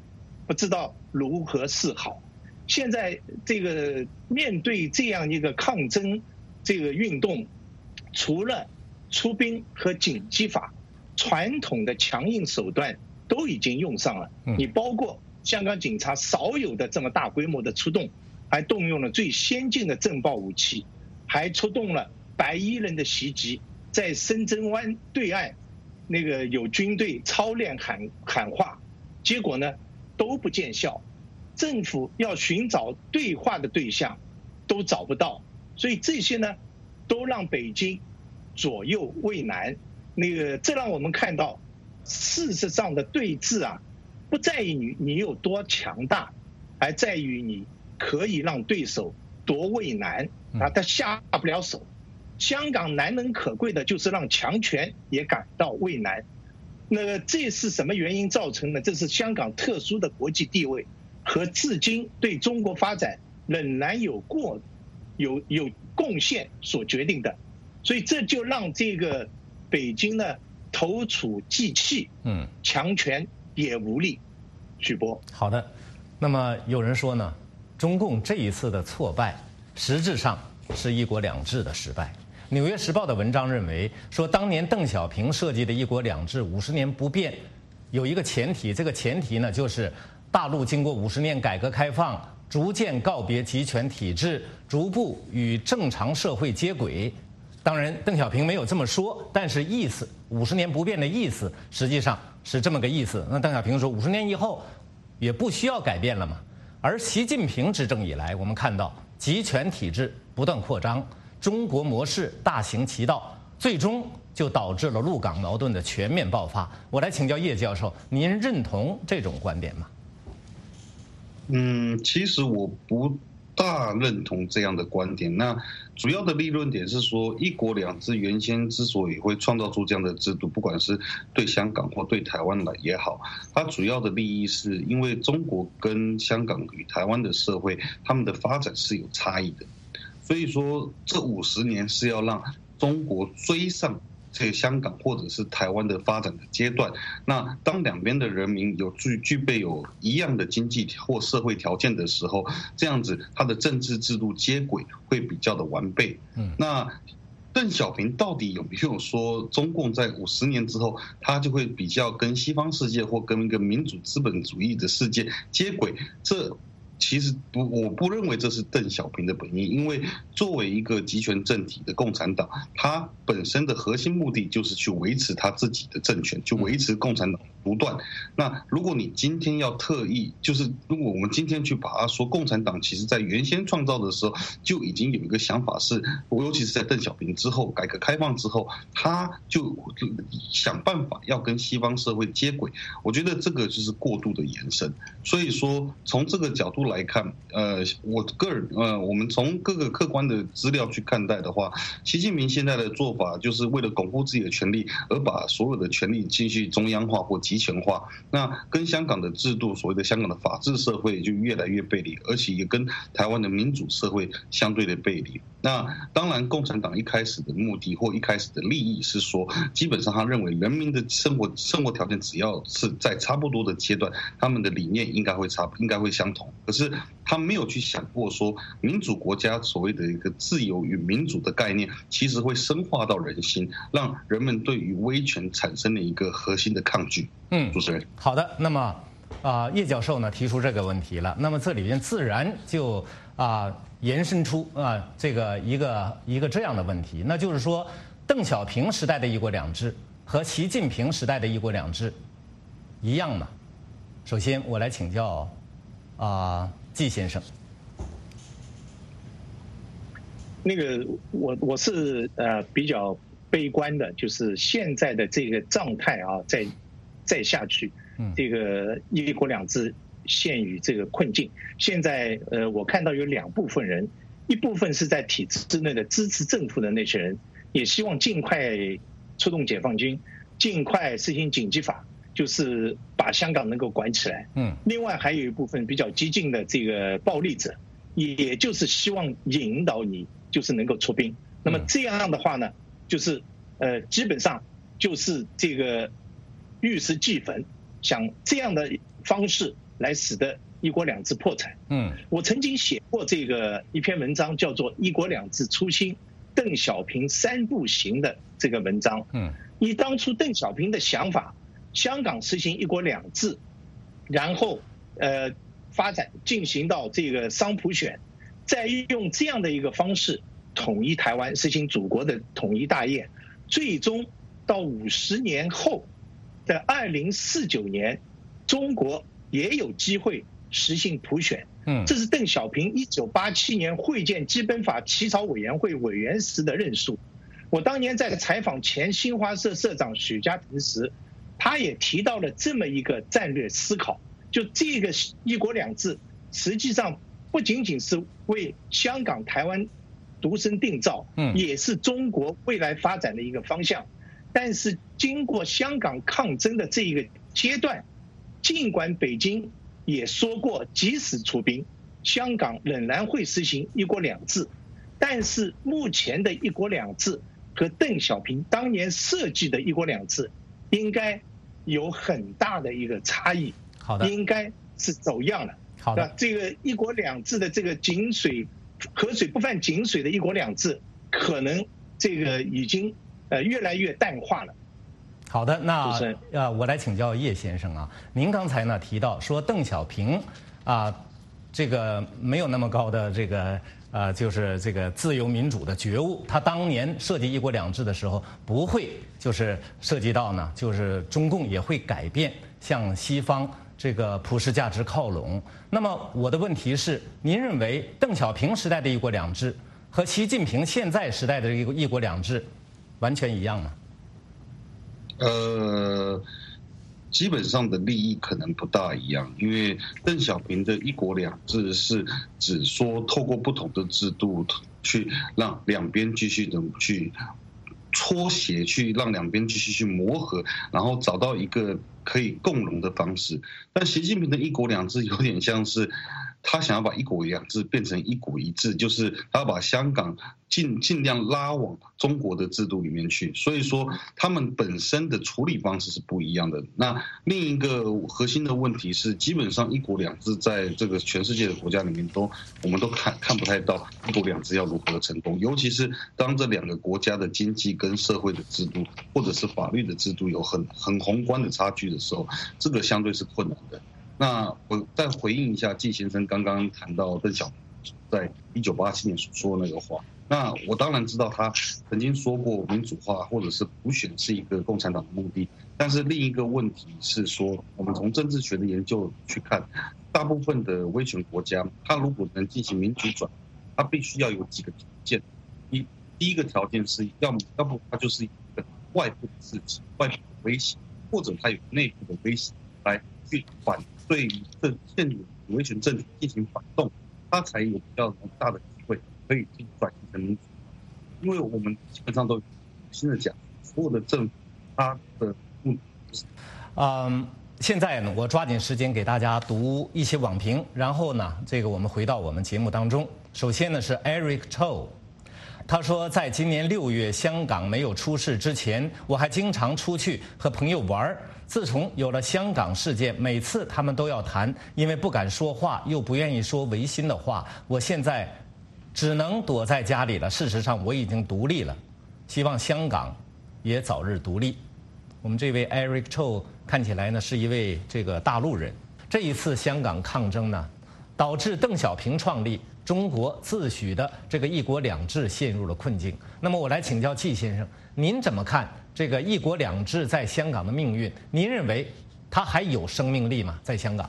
不知道如何是好。现在这个面对这样一个抗争这个运动，除了出兵和紧急法，传统的强硬手段都已经用上了。你包括香港警察少有的这么大规模的出动，还动用了最先进的震爆武器，还出动了白衣人的袭击，在深圳湾对岸那个有军队操练喊话，结果呢都不见效。政府要寻找对话的对象都找不到，所以这些呢都让北京左右为难。这让我们看到，事实上的对峙啊，不在于你有多强大，而在于你可以让对手多为难啊，他下不了手。香港难能可贵的就是让强权也感到为难。这是什么原因造成的？这是香港特殊的国际地位和至今对中国发展仍然有贡献所决定的。所以这就让这个北京呢投鼠忌器，强权也无力。许波， 好的。那么有人说呢，中共这一次的挫败，实质上是一国两制的失败。《纽约时报》的文章认为，说当年邓小平设计的一国两制50年不变，有一个前提，这个前提呢就是大陆经过50年改革开放，逐渐告别集权体制，逐步与正常社会接轨。当然，邓小平没有这么说，但是意思50年不变的意思实际上是这么个意思。那邓小平说50年以后也不需要改变了嘛。而习近平执政以来，我们看到集权体制不断扩张，中国模式大行其道，最终就导致了陆港矛盾的全面爆发。我来请教叶教授，您认同这种观点吗？ 其实我不大认同这样的观点。那主要的立论点是说，一国两制原先之所以会创造出这样的制度，不管是对香港或对台湾来也好，它主要的利益是因为中国跟香港与台湾的社会，他们的发展是有差异的，所以说这50年是要让中国追上这香港或者是台湾的发展的阶段。那当两边的人民具备有一样的经济或社会条件的时候，这样子它的政治制度接轨会比较的完备。那邓小平到底有没有说中共在50年之后，他就会比较跟西方世界或跟一个民主资本主义的世界接轨？这其实我不认为这是邓小平的本意，因为作为一个集权政体的共产党，它本身的核心目的就是去维持他自己的政权，去维持共产党不断。那如果你今天要特意，就是如果我们今天去把它说共产党其实在原先创造的时候就已经有一个想法是，尤其是在邓小平之后，改革开放之后，他就想办法要跟西方社会接轨。我觉得这个就是过度的延伸。所以说从这个角度来看，我个人我们从各个客观的资料去看待的话，习近平现在的做法就是为了巩固自己的权利，而把所有的权力继续中央化或集权化。那跟香港的制度，所谓的香港的法治社会就越来越背离，而且也跟台湾的民主社会相对的背离。那当然，共产党一开始的目的或一开始的利益是说，基本上他认为人民的生活条件只要是在差不多的阶段，他们的理念应该会相同。可是他没有去想过说，民主国家所谓的一个自由与民主的概念，其实会深化到人心，让人们对于威权产生了一个核心的抗拒。主持人， 好的。那么叶教授呢提出这个问题了，那么这里边自然就延伸出这个一个这样的问题，那就是说，邓小平时代的一国两制和习近平时代的一国两制一样吗？首先我来请教季先生。 我是比较悲观的，就是现在的这个状态再下去，这个一国两制陷于这个困境。现在我看到有2部分人，一部分是在体制之内的支持政府的那些人，也希望尽快出动解放军，尽快实行紧急法，就是把香港能够管起来。另外还有一部分比较激进的这个暴力者，也就是希望引导你就是能够出兵。那么这样的话呢，就是基本上就是这个玉石俱焚，想这样的方式来使得一国两制破产。我曾经写过这个一篇文章，叫做《一国两制初心：邓小平3步行》的这个文章。以当初邓小平的想法，香港实行一国两制，然后发展进行到这个商普选，再用这样的一个方式统一台湾，实行祖国的统一大业，最终到50年后的2049年，中国也有机会实行普选。这是邓小平1987年会见基本法起草委员会委员时的论述。我当年在采访前新华社社长许家腾时，他也提到了这么一个战略思考，就这个一国两制实际上不仅仅是为香港、台湾独身定造，也是中国未来发展的一个方向。但是经过香港抗争的这一个阶段，尽管北京也说过即使出兵，香港仍然会实行一国两制，但是目前的一国两制和邓小平当年设计的一国两制应该有很大的一个差异。 好的， 应该是走样了。 好的， 这个一国两制的这个河水不犯井水的一国两制，可能这个已经越来越淡化了。 好的，那我来请教叶先生啊，您刚才呢提到说邓小平这个没有那么高的这个就是这个自由民主的觉悟，他当年设计一国两制的时候，不会就是涉及到呢，就是中共也会改变向西方这个普世价值靠拢。那么我的问题是，您认为邓小平时代的一国两制和习近平现在时代的一国两制完全一样吗？ 基本上的利益可能不大一样，因为邓小平的一国两制是只说透过不同的制度去让两边继续的去搓协，去让两边继续去磨合，然后找到一个可以共荣的方式。但习近平的一国两制有点像是他想要把一国两制变成一国一制，就是他要把香港尽量拉往中国的制度里面去，所以说他们本身的处理方式是不一样的。那另一个核心的问题是，基本上一国两制在这个全世界的国家里面我们都看不太到一国两制要如何的成功，尤其是当这两个国家的经济跟社会的制度或者是法律的制度有很宏观的差距的时候，这个相对是困难的。那我再回应一下季先生刚刚谈到邓小平在1987年所说的那个话。那我当然知道他曾经说过民主化或者是普选是一个共产党的目的，但是另一个问题是说，我们从政治学的研究去看，大部分的威权国家，它如果能进行民主转，它必须要有几个条件。第一个条件是要不它就是一个外部的刺激、外部的威胁，或者它有内部的威胁来去反对这现有的威权政体进行反动，它才有比较大的机会可以转型成民主。因为我们基本上都新的讲，所有的政府它的目的是现在呢，我抓紧时间给大家读一些网评，然后呢，这个我们回到我们节目当中。首先呢是 Eric Cho， 他说，在今年6月香港没有出事之前，我还经常出去和朋友玩。自从有了香港事件，每次他们都要谈，因为不敢说话，又不愿意说违心的话。我现在只能躲在家里了。事实上，我已经独立了，希望香港也早日独立。我们这位 Eric Cho 看起来呢是一位这个大陆人。这一次香港抗争呢，导致邓小平创立中国自诩的这个一国两制陷入了困境。那么我来请教季先生，您怎么看这个一国两制在香港的命运？您认为它还有生命力吗？在香港？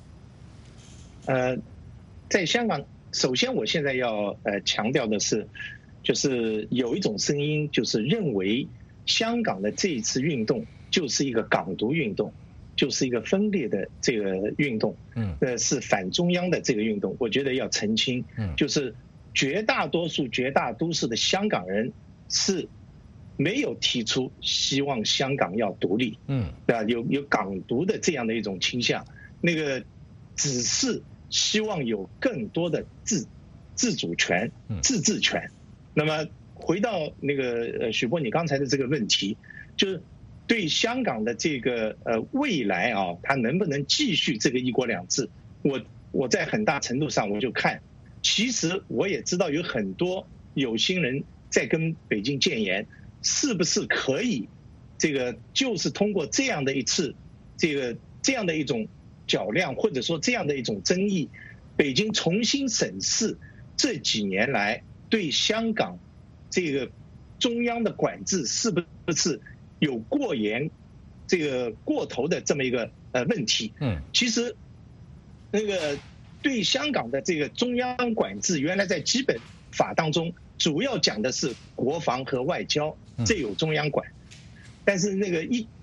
在香港，首先我现在要强调的是，就是有一种声音，就是认为香港的这一次运动就是一个港独运动，就是一个分裂的这个运动，是反中央的这个运动。我觉得要澄清，就是绝大多数的香港人是没有提出希望香港要独立，对吧？有港独的这样的一种倾向，那个只是希望有更多的自主权、自治权。那么回到那个许波你刚才的这个问题，就是对香港的这个未来啊，它能不能继续这个一国两制，我在很大程度上我就看，其实我也知道有很多有心人在跟北京建言，是不是可以这个就是通过这样的一次这样的一种较量，或者说这样的一种争议，北京重新审视这几年来对香港这个中央的管制是不是有过严、这个过头的这么一个问题。其实那个对香港的这个中央管制，原来在基本法当中主要讲的是国防和外交，这有中央管。但是那个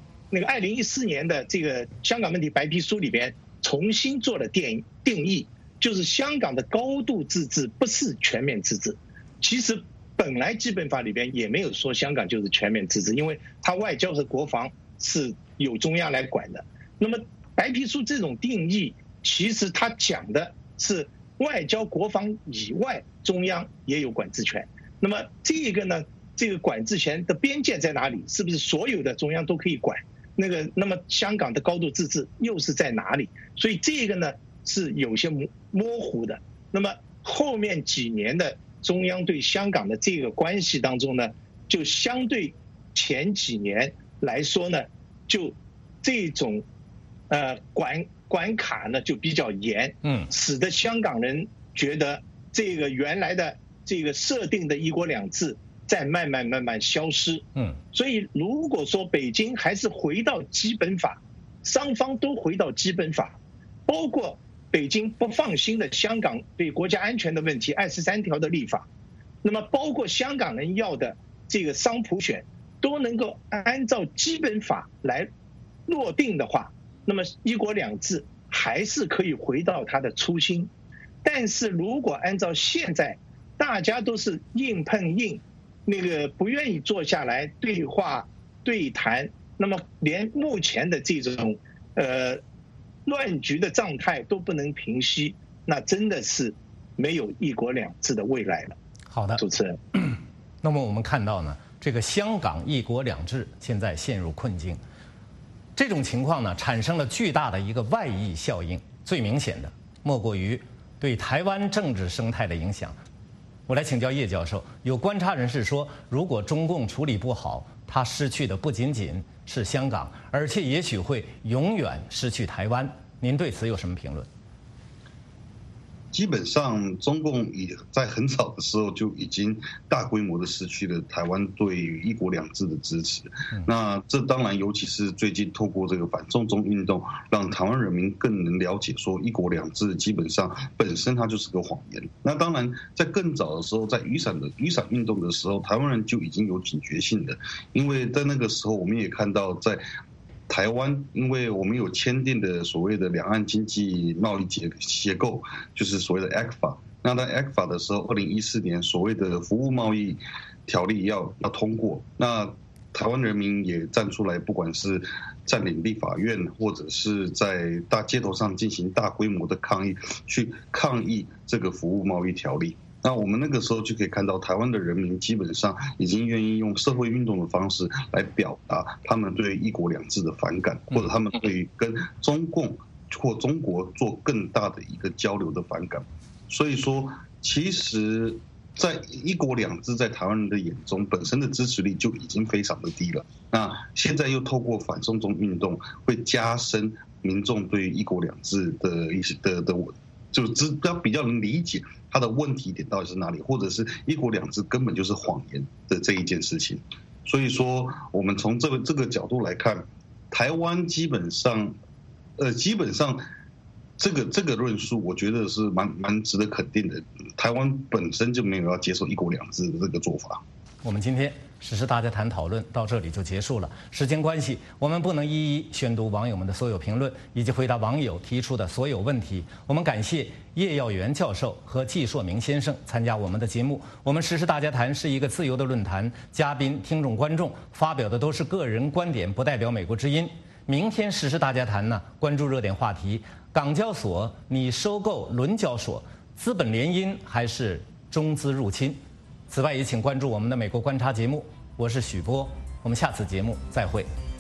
2014年的这个香港问题白皮书里边重新做了定义，就是香港的高度自治不是全面自治。其实本来基本法里边也没有说香港就是全面自治，因为它外交和国防是由中央来管的。那么白皮书这种定义，其实它讲的是外交国防以外，中央也有管制权。那么这个呢，这个管制权的边界在哪里？是不是所有的中央都可以管？那么香港的高度自治又是在哪里？所以这个呢是有些模糊的。那么后面几年的中央对香港的这个关系当中呢，就相对前几年来说呢，就这种关卡呢就比较严，使得香港人觉得这个原来的这个设定的一国两制在慢慢消失。所以如果说北京还是回到基本法，双方都回到基本法，包括北京不放心的香港对国家安全的问题，23条的立法，那么包括香港人要的这个商普选，都能够按照基本法来落定的话，那么一国两制还是可以回到它的初心。但是如果按照现在大家都是硬碰硬，那个不愿意坐下来对话对谈，那么连目前的这种乱局的状态都不能平息，那真的是没有一国两制的未来了。 好的， 主持人。 那么我们看到呢，这个香港一国两制现在陷入困境，这种情况呢产生了巨大的一个外溢效应，最明显的莫过于对台湾政治生态的影响。我来请教叶教授，有观察人士说，如果中共处理不好，他失去的不仅仅是香港，而且也许会永远失去台湾。您对此有什么评论？ 基本上，中共在很早的时候就已经大规模的失去了台湾对于一国两制的支持。那这当然，尤其是最近透过这个反送中运动，让台湾人民更能了解说一国两制基本上本身它就是个谎言。那当然，在更早的时候，在雨伞运动的时候，台湾人就已经有警觉性的，因为在那个时候我们也看到在台湾，因为我们有签订的所谓的两岸经济贸易结构，就是所谓的 ECFA。那在 ECFA 的时候，2014年所谓的服务贸易条例要通过，那台湾人民也站出来，不管是占领立法院，或者是在大街头上进行大规模的抗议，去抗议这个服务贸易条例。那我们那个时候就可以看到，台湾的人民基本上已经愿意用社会运动的方式来表达他们对一国两制的反感，或者他们对于跟中共或中国做更大的一个交流的反感。所以说，其实在一国两制在台湾人的眼中，本身的支持力就已经非常的低了。那现在又透过反送中运动，会加深民众对于一国两制的一些就是比较能理解他的问题点到底是哪里，或者是一国两制根本就是谎言的这一件事情。所以说，我们从这个角度来看，台湾基本上这个论述，我觉得是蛮值得肯定的。台湾本身就没有要接受一国两制的这个做法。 我们今天时事大家谈讨论到这里就结束了。时间关系，我们不能一一宣读网友们的所有评论，以及回答网友提出的所有问题。我们感谢叶耀元教授和季硕明先生参加我们的节目。我们时事大家谈是一个自由的论坛，嘉宾、听众、观众发表的都是个人观点，不代表美国之音。明天时事大家谈呢，关注热点话题：港交所拟收购伦交所，资本联姻还是中资入侵？此外，也请关注我们的美国观察节目。我是许波，我们下次节目再会。